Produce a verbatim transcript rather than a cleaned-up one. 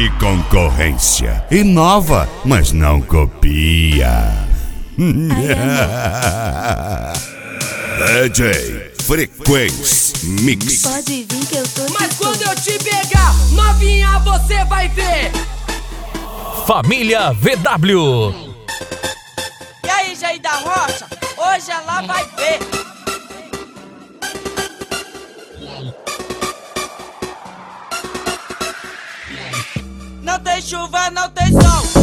de concorrência. Inova, mas não copia. D J Frequência Mix. Pode vir que eu tô de Mas quando eu te pegar, novinha, você vai ver. Família V W. E aí, Jair da Rocha? Hoje ela vai ver. Não tem chuva, não tem sol.